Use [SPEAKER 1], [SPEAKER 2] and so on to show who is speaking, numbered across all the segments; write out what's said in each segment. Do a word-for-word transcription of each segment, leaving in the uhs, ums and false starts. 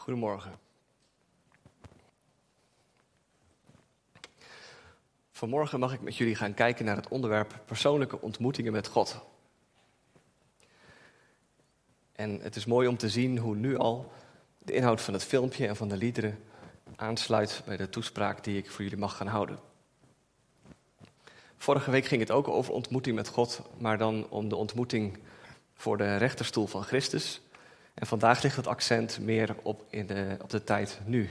[SPEAKER 1] Goedemorgen. Vanmorgen mag ik met jullie gaan kijken naar het onderwerp persoonlijke ontmoetingen met God. En het is mooi om te zien hoe nu al de inhoud van het filmpje en van de liederen aansluit bij de toespraak die ik voor jullie mag gaan houden. Vorige week ging het ook over ontmoeting met God, maar dan om de ontmoeting voor de rechterstoel van Christus. En vandaag ligt het accent meer op, in de, op de tijd nu.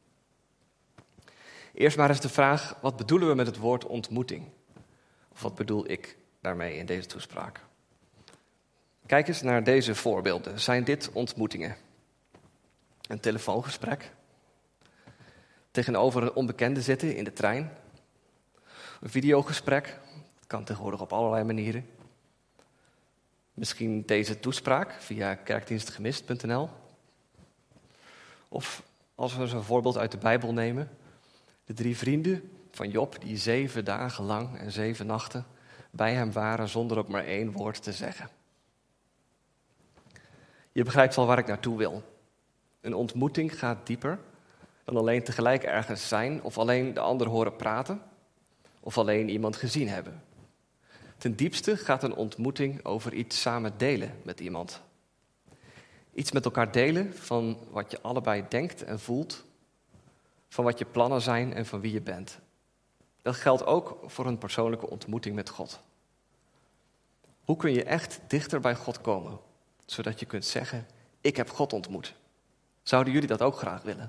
[SPEAKER 1] Eerst maar eens de vraag, wat bedoelen we met het woord ontmoeting? Of wat bedoel ik daarmee in deze toespraak? Kijk eens naar deze voorbeelden. Zijn dit ontmoetingen? Een telefoongesprek? Tegenover een onbekende zitten in de trein? Een videogesprek? Dat kan tegenwoordig op allerlei manieren. Misschien deze toespraak via kerkdienstgemist punt n l. Of als we eens een voorbeeld uit de Bijbel nemen. De drie vrienden van Job die zeven dagen lang en zeven nachten bij hem waren zonder ook maar één woord te zeggen. Je begrijpt wel waar ik naartoe wil. Een ontmoeting gaat dieper dan alleen tegelijk ergens zijn of alleen de ander horen praten of alleen iemand gezien hebben. Ten diepste gaat een ontmoeting over iets samen delen met iemand. Iets met elkaar delen van wat je allebei denkt en voelt, van wat je plannen zijn en van wie je bent. Dat geldt ook voor een persoonlijke ontmoeting met God. Hoe kun je echt dichter bij God komen, zodat je kunt zeggen, ik heb God ontmoet? Zouden jullie dat ook graag willen?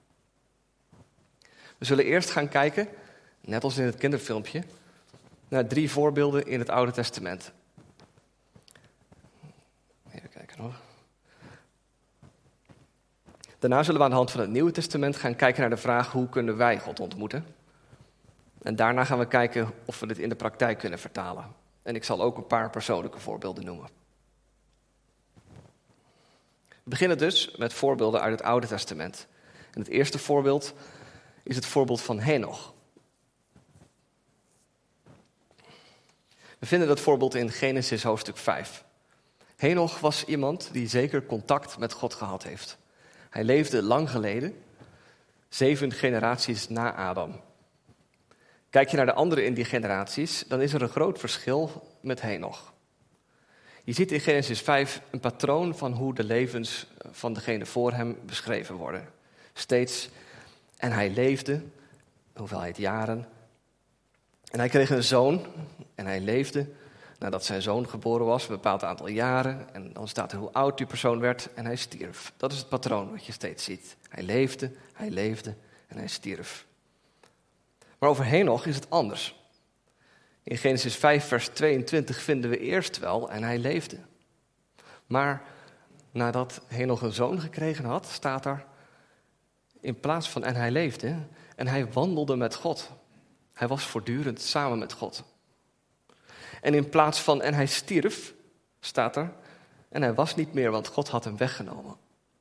[SPEAKER 1] We zullen eerst gaan kijken, net als in het kinderfilmpje, naar drie voorbeelden in het Oude Testament. Even kijken hoor. Daarna zullen we aan de hand van het Nieuwe Testament gaan kijken naar de vraag, hoe kunnen wij God ontmoeten? En daarna gaan we kijken of we dit in de praktijk kunnen vertalen. En ik zal ook een paar persoonlijke voorbeelden noemen. We beginnen dus met voorbeelden uit het Oude Testament. En het eerste voorbeeld is het voorbeeld van Henoch. We vinden dat voorbeeld in Genesis hoofdstuk vijf. Henoch was iemand die zeker contact met God gehad heeft. Hij leefde lang geleden, zeven generaties na Adam. Kijk je naar de anderen in die generaties, dan is er een groot verschil met Henoch. Je ziet in Genesis vijf een patroon van hoe de levens van degenen voor hem beschreven worden. Steeds, en hij leefde, hoeveelheid jaren. En hij kreeg een zoon en hij leefde nadat zijn zoon geboren was, een bepaald aantal jaren. En dan staat er hoe oud die persoon werd en hij stierf. Dat is het patroon wat je steeds ziet. Hij leefde, hij leefde en hij stierf. Maar over Henoch is het anders. In Genesis vijf vers tweeëntwintig vinden we eerst wel en hij leefde. Maar nadat Henoch een zoon gekregen had, staat er in plaats van en hij leefde en hij wandelde met God. Hij was voortdurend samen met God. En in plaats van en hij stierf, staat er, en hij was niet meer, want God had hem weggenomen.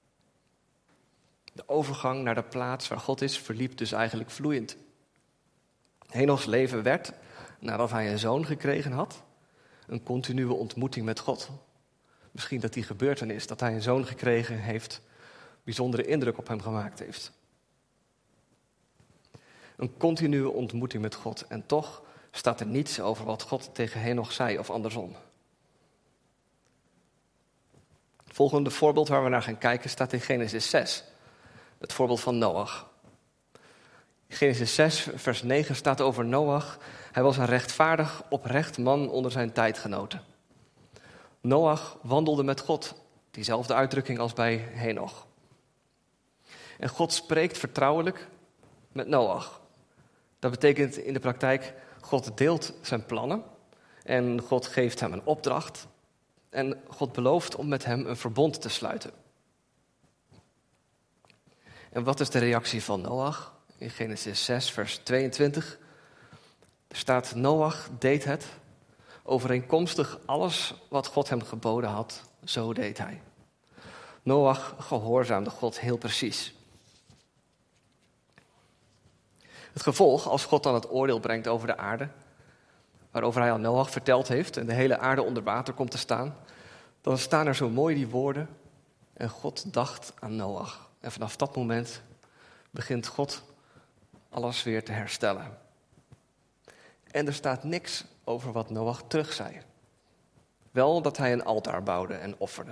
[SPEAKER 1] De overgang naar de plaats waar God is, verliep dus eigenlijk vloeiend. Henochs leven werd, nadat hij een zoon gekregen had, een continue ontmoeting met God. Misschien dat die gebeurtenis, dat hij een zoon gekregen heeft, bijzondere indruk op hem gemaakt heeft. Een continue ontmoeting met God. En toch staat er niets over wat God tegen Henoch zei of andersom. Het volgende voorbeeld waar we naar gaan kijken staat in Genesis zes. Het voorbeeld van Noach. In Genesis zes vers negen staat over Noach. Hij was een rechtvaardig, oprecht man onder zijn tijdgenoten. Noach wandelde met God. Diezelfde uitdrukking als bij Henoch. En God spreekt vertrouwelijk met Noach. Dat betekent in de praktijk, God deelt zijn plannen en God geeft hem een opdracht en God belooft om met hem een verbond te sluiten. En wat is de reactie van Noach? In Genesis zes vers tweeëntwintig er staat, Noach deed het, overeenkomstig alles wat God hem geboden had, zo deed hij. Noach gehoorzaamde God heel precies. Het gevolg, als God dan het oordeel brengt over de aarde, waarover hij aan Noach verteld heeft en de hele aarde onder water komt te staan, dan staan er zo mooi die woorden, en God dacht aan Noach. En vanaf dat moment begint God alles weer te herstellen. En er staat niks over wat Noach terug zei. Wel dat hij een altaar bouwde en offerde.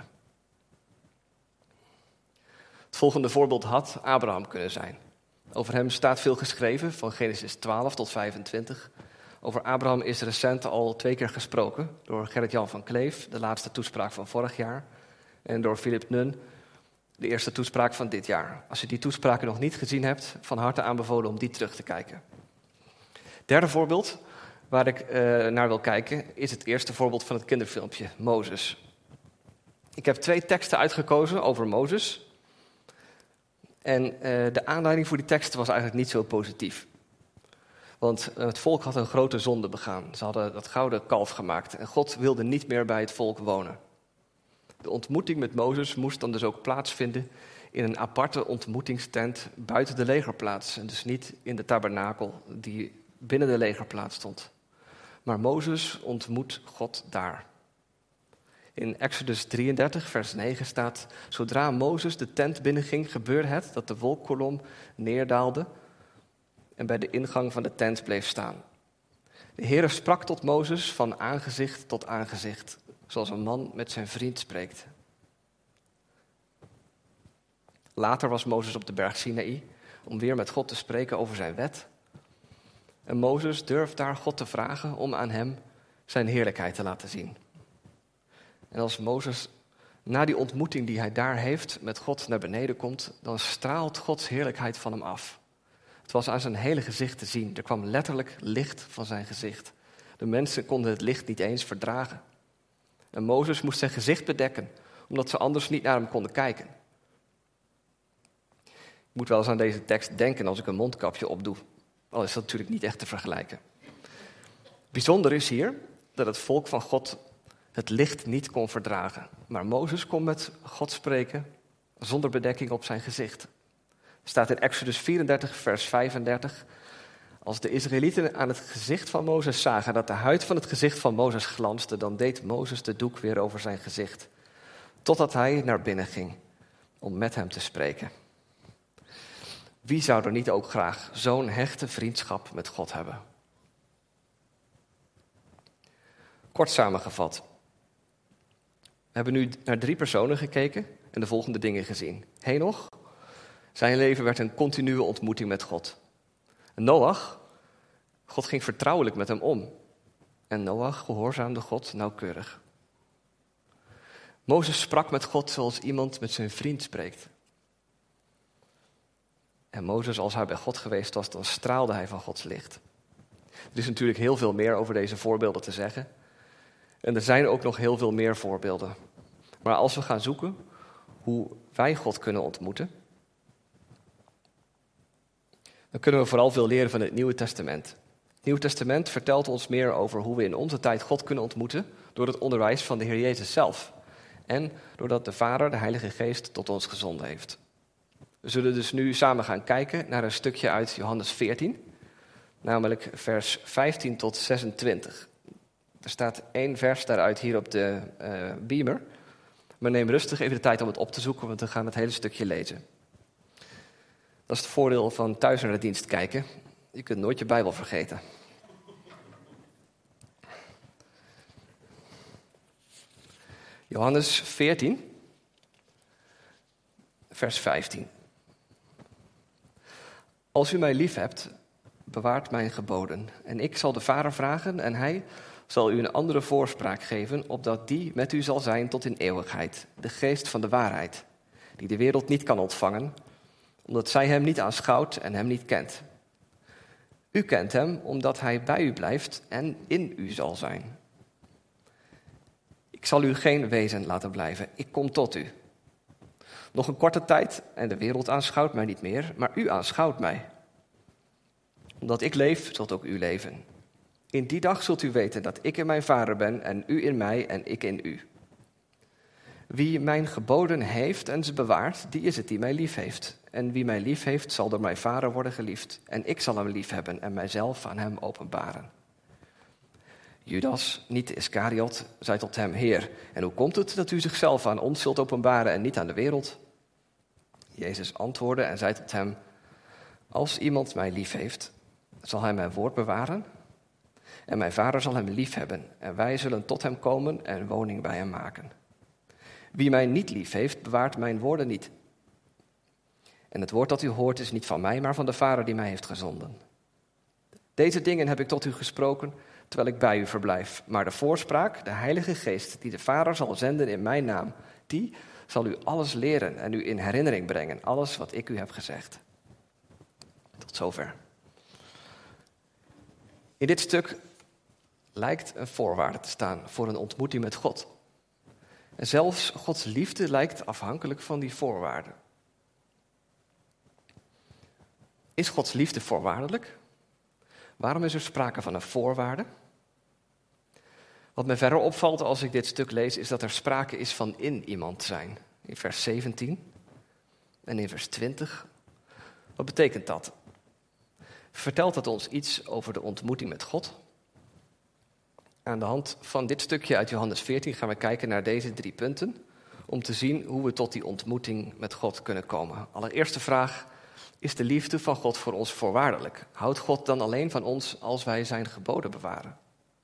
[SPEAKER 1] Het volgende voorbeeld had Abraham kunnen zijn. Over hem staat veel geschreven, van Genesis twaalf tot vijfentwintig. Over Abraham is recent al twee keer gesproken door Gerrit-Jan van Kleef, de laatste toespraak van vorig jaar, en door Philip Nun, de eerste toespraak van dit jaar. Als je die toespraken nog niet gezien hebt, van harte aanbevolen om die terug te kijken. Derde voorbeeld waar ik uh, naar wil kijken is het eerste voorbeeld van het kinderfilmpje, Mozes. Ik heb twee teksten uitgekozen over Mozes. En uh, de aanleiding voor die teksten was eigenlijk niet zo positief. Want het volk had een grote zonde begaan. Ze hadden dat gouden kalf gemaakt en God wilde niet meer bij het volk wonen. De ontmoeting met Mozes moest dan dus ook plaatsvinden in een aparte ontmoetingstent buiten de legerplaats. En dus niet in de tabernakel die binnen de legerplaats stond. Maar Mozes ontmoet God daar. In Exodus drieëndertig, vers negen staat: zodra Mozes de tent binnenging, gebeurde het dat de wolkkolom neerdaalde en bij de ingang van de tent bleef staan. De Heere sprak tot Mozes van aangezicht tot aangezicht, zoals een man met zijn vriend spreekt. Later was Mozes op de berg Sinaï om weer met God te spreken over zijn wet. En Mozes durft daar God te vragen om aan hem zijn heerlijkheid te laten zien. En als Mozes na die ontmoeting die hij daar heeft met God naar beneden komt, dan straalt Gods heerlijkheid van hem af. Het was aan zijn hele gezicht te zien. Er kwam letterlijk licht van zijn gezicht. De mensen konden het licht niet eens verdragen. En Mozes moest zijn gezicht bedekken, omdat ze anders niet naar hem konden kijken. Ik moet wel eens aan deze tekst denken als ik een mondkapje opdoe. Al is dat natuurlijk niet echt te vergelijken. Bijzonder is hier dat het volk van God het licht niet kon verdragen. Maar Mozes kon met God spreken zonder bedekking op zijn gezicht. Er staat in Exodus vierendertig, vers vijfendertig. Als de Israëlieten aan het gezicht van Mozes zagen dat de huid van het gezicht van Mozes glansde, dan deed Mozes de doek weer over zijn gezicht. Totdat hij naar binnen ging om met hem te spreken. Wie zou er niet ook graag zo'n hechte vriendschap met God hebben? Kort samengevat. We hebben nu naar drie personen gekeken en de volgende dingen gezien. Henoch, zijn leven werd een continue ontmoeting met God. Noach, God ging vertrouwelijk met hem om. En Noach gehoorzaamde God nauwkeurig. Mozes sprak met God zoals iemand met zijn vriend spreekt. En Mozes, als hij bij God geweest was, dan straalde hij van Gods licht. Er is natuurlijk heel veel meer over deze voorbeelden te zeggen. En er zijn ook nog heel veel meer voorbeelden. Maar als we gaan zoeken hoe wij God kunnen ontmoeten, dan kunnen we vooral veel leren van het Nieuwe Testament. Het Nieuwe Testament vertelt ons meer over hoe we in onze tijd God kunnen ontmoeten door het onderwijs van de Heer Jezus zelf. En doordat de Vader, de Heilige Geest, tot ons gezonden heeft. We zullen dus nu samen gaan kijken naar een stukje uit Johannes veertien, namelijk vers vijftien tot zesentwintig. Er staat één vers daaruit hier op de uh, beamer, maar neem rustig even de tijd om het op te zoeken, want we gaan het hele stukje lezen. Dat is het voordeel van thuis naar de dienst kijken. Je kunt nooit je Bijbel vergeten. Johannes veertien, vers vijftien. Als u mij lief hebt, bewaart mijn geboden. En ik zal de Vader vragen en hij zal u een andere voorspraak geven, opdat die met u zal zijn tot in eeuwigheid. De geest van de waarheid, die de wereld niet kan ontvangen, omdat zij hem niet aanschouwt en hem niet kent. U kent hem, omdat hij bij u blijft en in u zal zijn. Ik zal u geen wezen laten blijven, ik kom tot u. Nog een korte tijd en de wereld aanschouwt mij niet meer, maar u aanschouwt mij. Omdat ik leef, zult ook u leven. In die dag zult u weten dat ik in mijn Vader ben en u in mij en ik in u. Wie mijn geboden heeft en ze bewaart, die is het die mij lief heeft. En wie mij lief heeft, zal door mijn Vader worden geliefd. En ik zal hem lief hebben en mijzelf aan hem openbaren. Judas, niet de Iskariot, zei tot hem: Heer, en hoe komt het dat u zichzelf aan ons zult openbaren en niet aan de wereld? Jezus antwoordde en zei tot hem: als iemand mij lief heeft, zal hij mijn woord bewaren. En mijn Vader zal hem lief hebben. En wij zullen tot hem komen en woning bij hem maken. Wie mij niet lief heeft, bewaart mijn woorden niet. En het woord dat u hoort is niet van mij, maar van de Vader die mij heeft gezonden. Deze dingen heb ik tot u gesproken, terwijl ik bij u verblijf. Maar de voorspraak, de Heilige Geest, die de Vader zal zenden in mijn naam, die zal u alles leren en u in herinnering brengen, alles wat ik u heb gezegd. Tot zover. In dit stuk lijkt een voorwaarde te staan voor een ontmoeting met God. En zelfs Gods liefde lijkt afhankelijk van die voorwaarden. Is Gods liefde voorwaardelijk? Waarom is er sprake van een voorwaarde? Wat me verder opvalt als ik dit stuk lees, is dat er sprake is van in iemand zijn. In vers zeventien en in vers twintig. Wat betekent dat? Vertelt het ons iets over de ontmoeting met God? Aan de hand van dit stukje uit Johannes veertien gaan we kijken naar deze drie punten, om te zien hoe we tot die ontmoeting met God kunnen komen. Allereerste vraag: is de liefde van God voor ons voorwaardelijk? Houdt God dan alleen van ons als wij zijn geboden bewaren?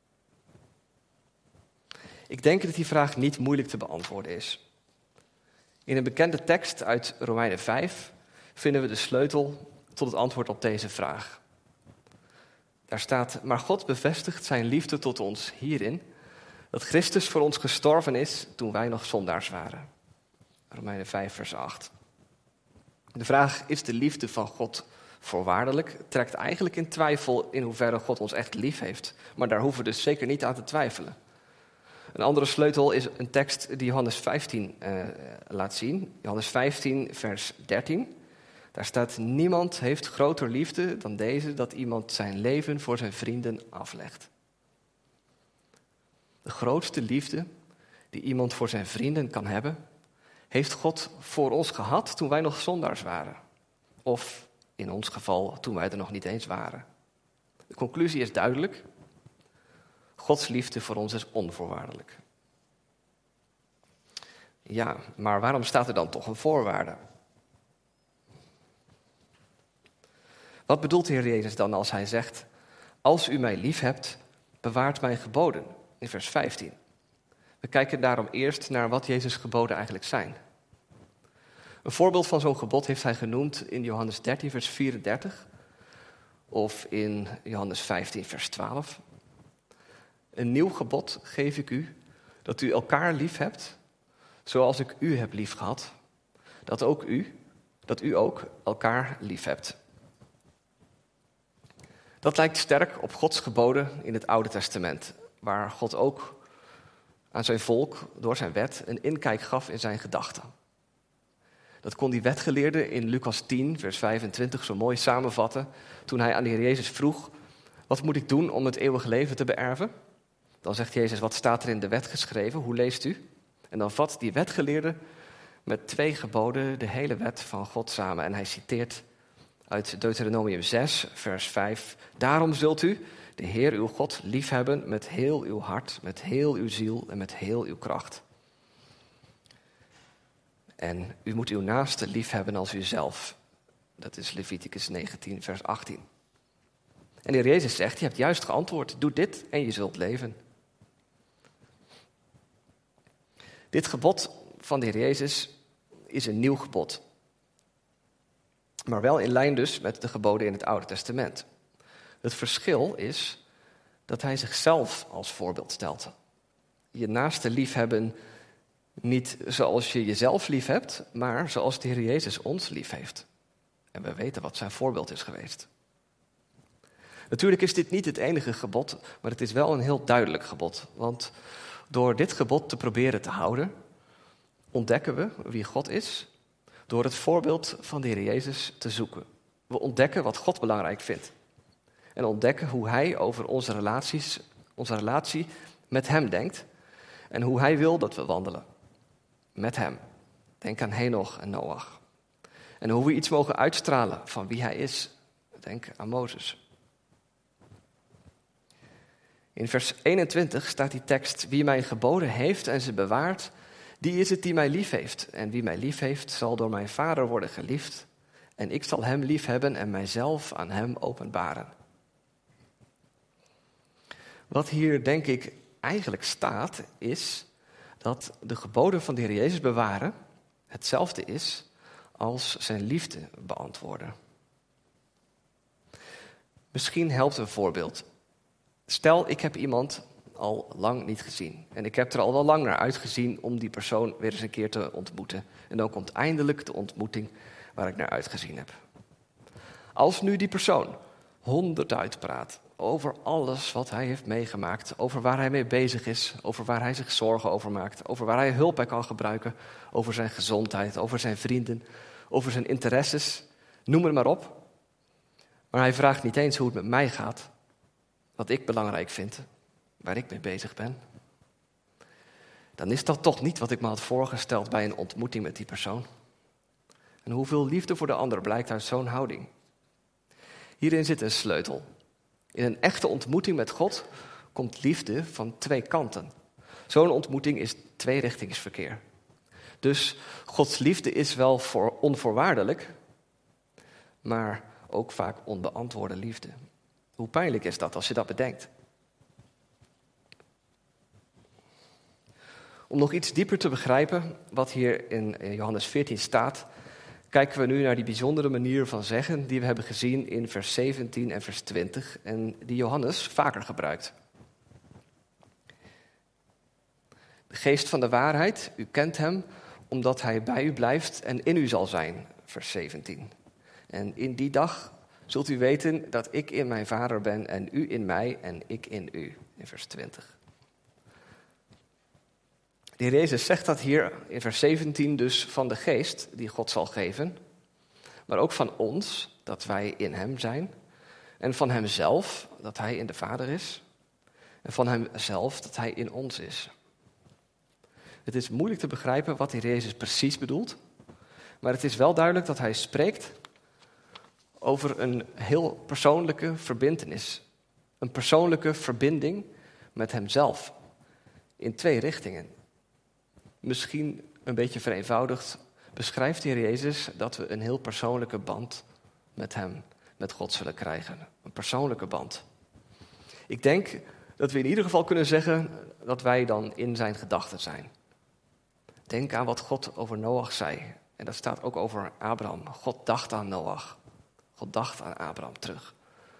[SPEAKER 1] Ik denk dat die vraag niet moeilijk te beantwoorden is. In een bekende tekst uit Romeinen vijf vinden we de sleutel tot het antwoord op deze vraag. Daar staat: maar God bevestigt zijn liefde tot ons hierin, dat Christus voor ons gestorven is toen wij nog zondaars waren. Romeinen vijf vers acht. De vraag: is de liefde van God voorwaardelijk? Trekt eigenlijk in twijfel in hoeverre God ons echt lief heeft. Maar daar hoeven we dus zeker niet aan te twijfelen. Een andere sleutel is een tekst die Johannes vijftien uh, laat zien. Johannes vijftien vers dertien. Daar staat: niemand heeft groter liefde dan deze, dat iemand zijn leven voor zijn vrienden aflegt. De grootste liefde die iemand voor zijn vrienden kan hebben, heeft God voor ons gehad toen wij nog zondaars waren. Of in ons geval toen wij er nog niet eens waren. De conclusie is duidelijk: Gods liefde voor ons is onvoorwaardelijk. Ja, maar waarom staat er dan toch een voorwaarde? Wat bedoelt de Heer Jezus dan als hij zegt: als u mij lief hebt, bewaart mijn geboden, in vers vijftien. We kijken daarom eerst naar wat Jezus' geboden eigenlijk zijn. Een voorbeeld van zo'n gebod heeft hij genoemd in Johannes dertien vers vierendertig of in Johannes vijftien vers twaalf. Een nieuw gebod geef ik u, dat u elkaar lief hebt, zoals ik u heb lief gehad, dat ook u, dat u ook elkaar lief hebt. Dat lijkt sterk op Gods geboden in het Oude Testament, waar God ook aan zijn volk door zijn wet een inkijk gaf in zijn gedachten. Dat kon die wetgeleerde in Lucas tien, vers vijfentwintig zo mooi samenvatten toen hij aan de Heer Jezus vroeg: wat moet ik doen om het eeuwige leven te beërven? Dan zegt Jezus: wat staat er in de wet geschreven? Hoe leest u? En dan vat die wetgeleerde met twee geboden de hele wet van God samen. En hij citeert uit Deuteronomium zes, vers vijf. Daarom zult u de Heer uw God liefhebben met heel uw hart, met heel uw ziel en met heel uw kracht. En u moet uw naaste liefhebben als uzelf. Dat is Leviticus negentien, vers achttien. En de Heer Jezus zegt: je hebt juist geantwoord, doe dit en je zult leven. Dit gebod van de Heer Jezus is een nieuw gebod. Maar wel in lijn dus met de geboden in het Oude Testament. Het verschil is dat hij zichzelf als voorbeeld stelt. Je naaste liefhebben niet zoals je jezelf lief hebt, maar zoals de Heer Jezus ons lief heeft. En we weten wat zijn voorbeeld is geweest. Natuurlijk is dit niet het enige gebod, maar het is wel een heel duidelijk gebod. Want door dit gebod te proberen te houden, ontdekken we wie God is, door het voorbeeld van de Heer Jezus te zoeken. We ontdekken wat God belangrijk vindt. En ontdekken hoe hij over onze relaties, onze relatie met hem denkt. En hoe hij wil dat we wandelen. Met hem. Denk aan Henoch en Noach. En hoe we iets mogen uitstralen van wie hij is. Denk aan Mozes. In vers eenentwintig staat die tekst: wie mijn geboden heeft en ze bewaart, Die is het die mij lief heeft. En wie mij lief heeft, zal door mijn Vader worden geliefd. En ik zal hem lief hebben en mijzelf aan hem openbaren. Wat hier denk ik eigenlijk staat, is dat de geboden van de Heer Jezus bewaren hetzelfde is als zijn liefde beantwoorden. Misschien helpt een voorbeeld. Stel, ik heb iemand al lang niet gezien. En ik heb er al wel lang naar uitgezien om die persoon weer eens een keer te ontmoeten. En dan komt eindelijk de ontmoeting waar ik naar uitgezien heb. Als nu die persoon honderd uitpraat over alles wat hij heeft meegemaakt, over waar hij mee bezig is, over waar hij zich zorgen over maakt, over waar hij hulp bij kan gebruiken, over zijn gezondheid, over zijn vrienden, over zijn interesses, noem het maar op. Maar hij vraagt niet eens hoe het met mij gaat, wat ik belangrijk vind, waar ik mee bezig ben. Dan is dat toch niet wat ik me had voorgesteld bij een ontmoeting met die persoon. En hoeveel liefde voor de ander blijkt uit zo'n houding. Hierin zit een sleutel. In een echte ontmoeting met God komt liefde van twee kanten. Zo'n ontmoeting is tweerichtingsverkeer. Dus Gods liefde is wel voor onvoorwaardelijk, maar ook vaak onbeantwoorde liefde. Hoe pijnlijk is dat als je dat bedenkt? Om nog iets dieper te begrijpen wat hier in Johannes veertien staat, kijken we nu naar die bijzondere manier van zeggen die we hebben gezien in vers zeventien en vers twintig en die Johannes vaker gebruikt. De geest van de waarheid, u kent hem, omdat hij bij u blijft en in u zal zijn, vers zeventien. En in die dag zult u weten dat ik in mijn Vader ben en u in mij en ik in u, in vers twintig. De Heer Jezus zegt dat hier in vers zeventien dus van de geest die God zal geven, maar ook van ons, dat wij in hem zijn, en van hemzelf, dat hij in de Vader is, en van hemzelf, dat hij in ons is. Het is moeilijk te begrijpen wat de Heer Jezus precies bedoelt, maar het is wel duidelijk dat hij spreekt over een heel persoonlijke verbintenis, een persoonlijke verbinding met hemzelf, in twee richtingen. Misschien een beetje vereenvoudigd beschrijft de Heer Jezus dat we een heel persoonlijke band met hem, met God zullen krijgen. Een persoonlijke band. Ik denk dat we in ieder geval kunnen zeggen dat wij dan in zijn gedachten zijn. Denk aan wat God over Noach zei. En dat staat ook over Abraham. God dacht aan Noach. God dacht aan Abraham terug.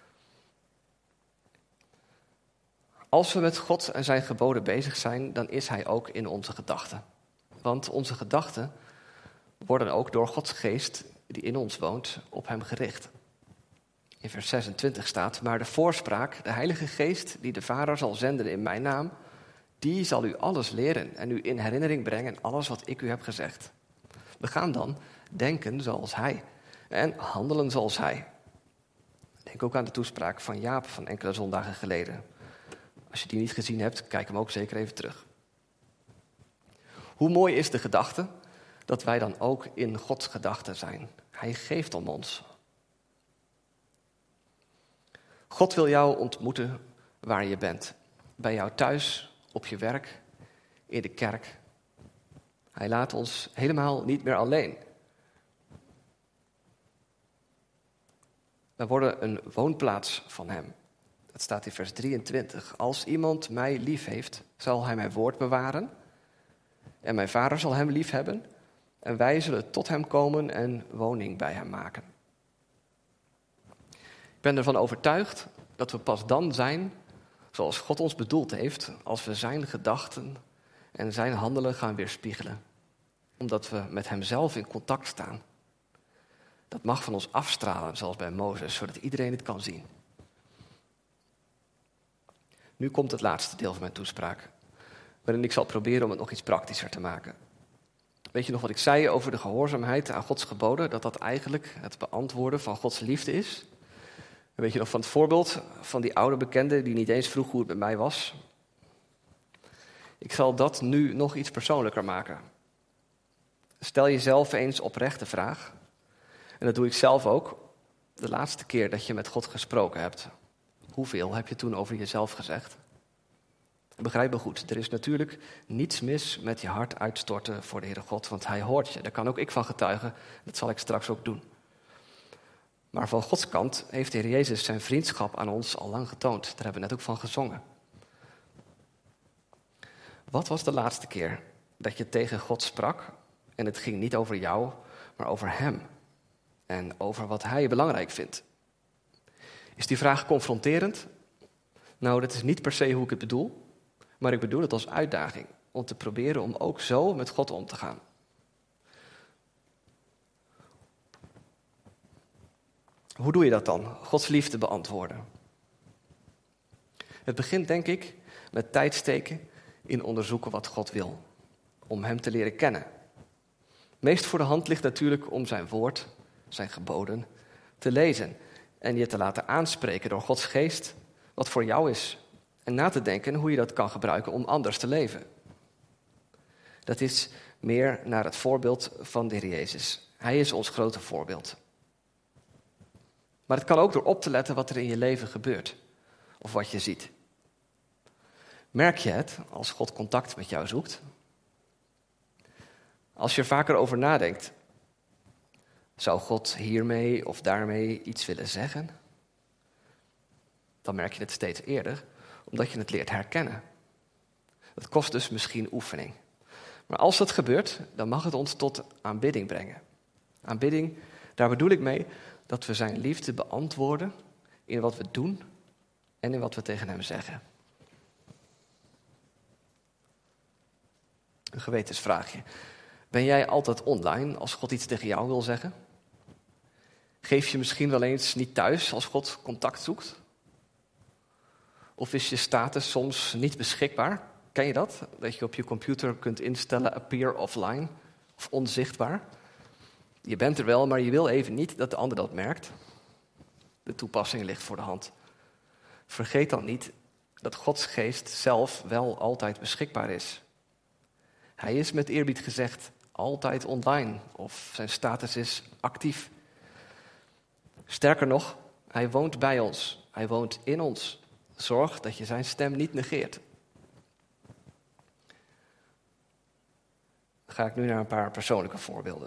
[SPEAKER 1] Als we met God en zijn geboden bezig zijn, dan is hij ook in onze gedachten. Want onze gedachten worden ook door Gods geest, die in ons woont, op hem gericht. In vers zesentwintig staat, maar de voorspraak, de Heilige Geest, die de Vader zal zenden in mijn naam, die zal u alles leren en u in herinnering brengen alles wat ik u heb gezegd. We gaan dan denken zoals hij en handelen zoals hij. Denk ook aan de toespraak van Jaap van enkele zondagen geleden. Als je die niet gezien hebt, kijk hem ook zeker even terug. Hoe mooi is de gedachte dat wij dan ook in Gods gedachten zijn. Hij geeft om ons. God wil jou ontmoeten waar je bent. Bij jou thuis, op je werk, in de kerk. Hij laat ons helemaal niet meer alleen. We worden een woonplaats van hem. Dat staat in vers drieëntwintig. Als iemand mij lief heeft, zal hij mijn woord bewaren. En mijn Vader zal hem lief hebben. En wij zullen tot hem komen en woning bij hem maken. Ik ben ervan overtuigd dat we pas dan zijn zoals God ons bedoeld heeft, als we zijn gedachten en zijn handelen gaan weerspiegelen. Omdat we met hemzelf in contact staan. Dat mag van ons afstralen, zoals bij Mozes, zodat iedereen het kan zien. Nu komt het laatste deel van mijn toespraak, waarin ik zal proberen om het nog iets praktischer te maken. Weet je nog wat ik zei over de gehoorzaamheid aan Gods geboden, dat dat eigenlijk het beantwoorden van Gods liefde is? En weet je nog van het voorbeeld van die oude bekende die niet eens vroeg hoe het met mij was? Ik zal dat nu nog iets persoonlijker maken. Stel jezelf eens oprecht de vraag, en dat doe ik zelf ook, de laatste keer dat je met God gesproken hebt. Hoeveel heb je toen over jezelf gezegd? Begrijp me goed, er is natuurlijk niets mis met je hart uitstorten voor de Heere God, want hij hoort je. Daar kan ook ik van getuigen, dat zal ik straks ook doen. Maar van Gods kant heeft de Heer Jezus zijn vriendschap aan ons al lang getoond. Daar hebben we net ook van gezongen. Wat was de laatste keer dat je tegen God sprak en het ging niet over jou, maar over hem en over wat hij belangrijk vindt? Is die vraag confronterend? Nou, dat is niet per se hoe ik het bedoel. Maar ik bedoel het als uitdaging om te proberen om ook zo met God om te gaan. Hoe doe je dat dan? Gods liefde beantwoorden. Het begint denk ik met tijd steken in onderzoeken wat God wil. Om hem te leren kennen. Meest voor de hand ligt natuurlijk om zijn woord, zijn geboden, te lezen. En je te laten aanspreken door Gods geest wat voor jou is. En na te denken hoe je dat kan gebruiken om anders te leven. Dat is meer naar het voorbeeld van de Heer Jezus. Hij is ons grote voorbeeld. Maar het kan ook door op te letten wat er in je leven gebeurt. Of wat je ziet. Merk je het als God contact met jou zoekt? Als je er vaker over nadenkt. Zou God hiermee of daarmee iets willen zeggen? Dan merk je het steeds eerder, omdat je het leert herkennen. Dat kost dus misschien oefening. Maar als dat gebeurt, dan mag het ons tot aanbidding brengen. Aanbidding, daar bedoel ik mee dat we zijn liefde beantwoorden in wat we doen en in wat we tegen hem zeggen. Een gewetensvraagje. Ben jij altijd online als God iets tegen jou wil zeggen? Geef je misschien wel eens niet thuis als God contact zoekt? Of is je status soms niet beschikbaar? Ken je dat? Dat je op je computer kunt instellen appear offline of onzichtbaar. Je bent er wel, maar je wil even niet dat de ander dat merkt. De toepassing ligt voor de hand. Vergeet dan niet dat Gods geest zelf wel altijd beschikbaar is. Hij is met eerbied gezegd altijd online of zijn status is actief. Sterker nog, hij woont bij ons. Hij woont in ons. Zorg dat je zijn stem niet negeert. Dan ga ik nu naar een paar persoonlijke voorbeelden.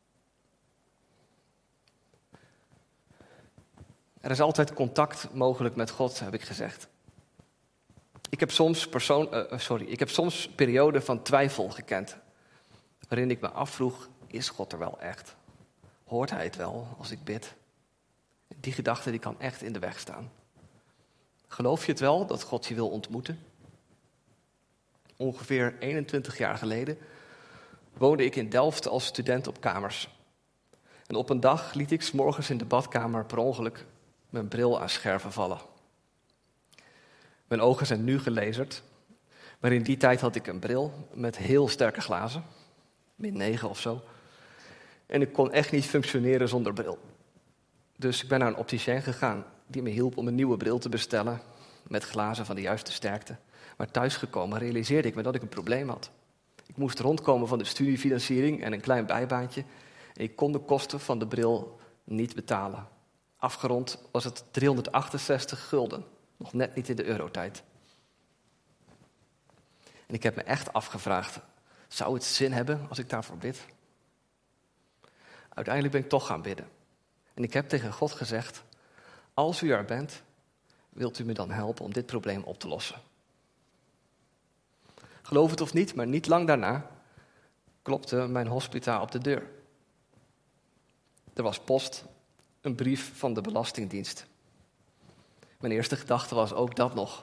[SPEAKER 1] Er is altijd contact mogelijk met God, heb ik gezegd. Ik heb soms, persoon, uh, sorry, ik heb soms perioden van twijfel gekend. Waarin ik me afvroeg, is God er wel echt? Hoort hij het wel als ik bid? Die gedachte die kan echt in de weg staan. Geloof je het wel dat God je wil ontmoeten? Ongeveer eenentwintig jaar geleden woonde ik in Delft als student op kamers. En op een dag liet ik 's morgens in de badkamer per ongeluk mijn bril aan scherven vallen. Mijn ogen zijn nu gelazerd, maar in die tijd had ik een bril met heel sterke glazen, min negen of zo. En ik kon echt niet functioneren zonder bril. Dus ik ben naar een opticien gegaan die me hielp om een nieuwe bril te bestellen met glazen van de juiste sterkte. Maar thuisgekomen realiseerde ik me dat ik een probleem had. Ik moest rondkomen van de studiefinanciering en een klein bijbaantje. En ik kon de kosten van de bril niet betalen. Afgerond was het driehonderdachtenzestig gulden. Nog net niet in de eurotijd. En ik heb me echt afgevraagd, zou het zin hebben als ik daarvoor bid? Uiteindelijk ben ik toch gaan bidden. En ik heb tegen God gezegd, als u er bent, wilt u me dan helpen om dit probleem op te lossen? Geloof het of niet, maar niet lang daarna klopte mijn hospita op de deur. Er was post, een brief van de Belastingdienst. Mijn eerste gedachte was ook dat nog.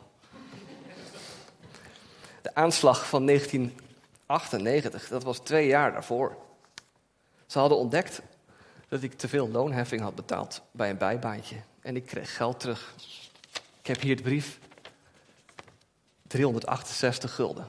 [SPEAKER 1] De aanslag van negentien achtennegentig, dat was twee jaar daarvoor. Ze hadden ontdekt dat ik te veel loonheffing had betaald bij een bijbaantje. En ik kreeg geld terug. Ik heb hier de brief. driehonderdachtenzestig gulden.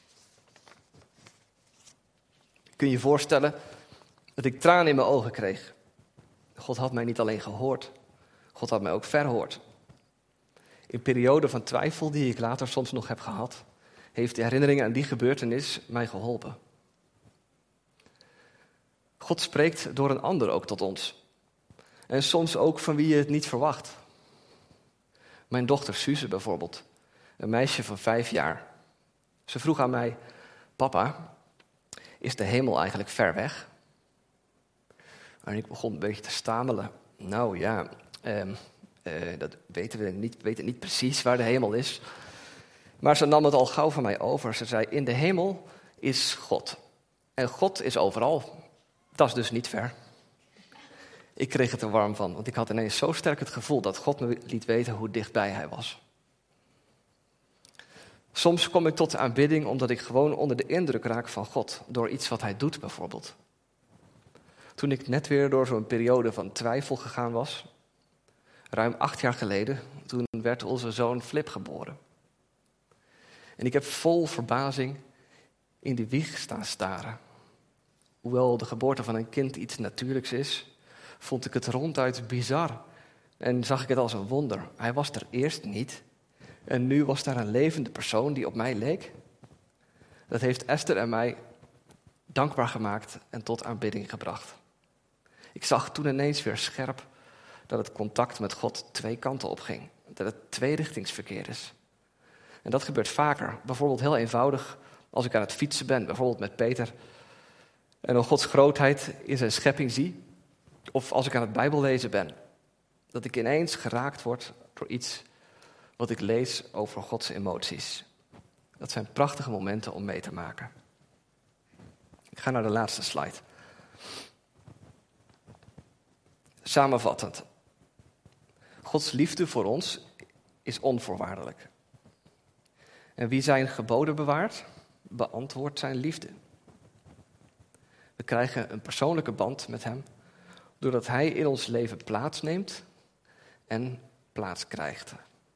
[SPEAKER 1] Kun je je voorstellen dat ik tranen in mijn ogen kreeg. God had mij niet alleen gehoord, God had mij ook verhoord. In perioden van twijfel die ik later soms nog heb gehad, heeft de herinnering aan die gebeurtenis mij geholpen. God spreekt door een ander ook tot ons. En soms ook van wie je het niet verwacht. Mijn dochter Suze bijvoorbeeld, een meisje van vijf jaar. Ze vroeg aan mij, papa, is de hemel eigenlijk ver weg? En ik begon een beetje te stamelen. Nou ja, eh, eh, dat weten we niet, weten niet precies waar de hemel is. Maar ze nam het al gauw van mij over. Ze zei, in de hemel is God. En God is overal. Dat is dus niet ver. Ik kreeg het er warm van, want ik had ineens zo sterk het gevoel dat God me liet weten hoe dichtbij hij was. Soms kom ik tot de aanbidding omdat ik gewoon onder de indruk raak van God, door iets wat hij doet bijvoorbeeld. Toen ik net weer door zo'n periode van twijfel gegaan was, ruim acht jaar geleden, toen werd onze zoon Flip geboren. En ik heb vol verbazing in die wieg staan staren. Hoewel de geboorte van een kind iets natuurlijks is, vond ik het ronduit bizar. En zag ik het als een wonder. Hij was er eerst niet. En nu was daar een levende persoon die op mij leek. Dat heeft Esther en mij dankbaar gemaakt en tot aanbidding gebracht. Ik zag toen ineens weer scherp dat het contact met God twee kanten opging. Dat het tweerichtingsverkeer is. En dat gebeurt vaker. Bijvoorbeeld heel eenvoudig als ik aan het fietsen ben, bijvoorbeeld met Peter. En dan Gods grootheid in zijn schepping zie. Of als ik aan het Bijbellezen ben. Dat ik ineens geraakt word door iets wat ik lees over Gods emoties. Dat zijn prachtige momenten om mee te maken. Ik ga naar de laatste slide. Samenvattend. Gods liefde voor ons is onvoorwaardelijk. En wie zijn geboden bewaart, beantwoordt zijn liefde. We krijgen een persoonlijke band met hem, doordat hij in ons leven plaatsneemt en plaats krijgt.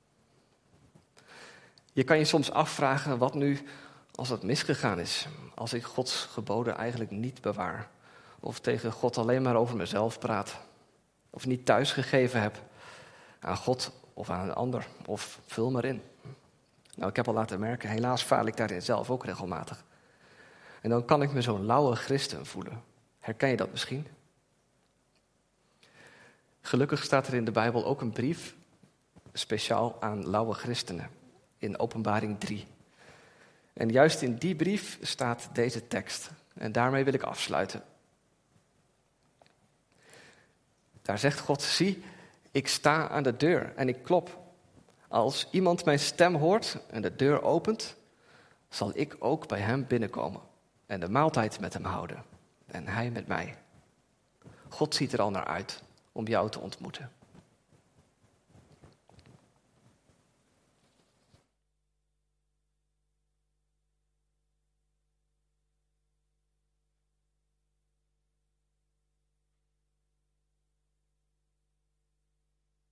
[SPEAKER 1] Je kan je soms afvragen, wat nu als het misgegaan is? Als ik Gods geboden eigenlijk niet bewaar. Of tegen God alleen maar over mezelf praat. Of niet thuisgegeven heb aan God of aan een ander. Of vul maar in. Nou, ik heb al laten merken, helaas faal ik daarin zelf ook regelmatig. En dan kan ik me zo'n lauwe christen voelen. Herken je dat misschien? Gelukkig staat er in de Bijbel ook een brief speciaal aan lauwe christenen. In Openbaring drie. En juist in die brief staat deze tekst. En daarmee wil ik afsluiten. Daar zegt God, zie, ik sta aan de deur en ik klop. Als iemand mijn stem hoort en de deur opent, zal ik ook bij hem binnenkomen en de maaltijd met hem houden. En hij met mij. God ziet er al naar uit om jou te ontmoeten.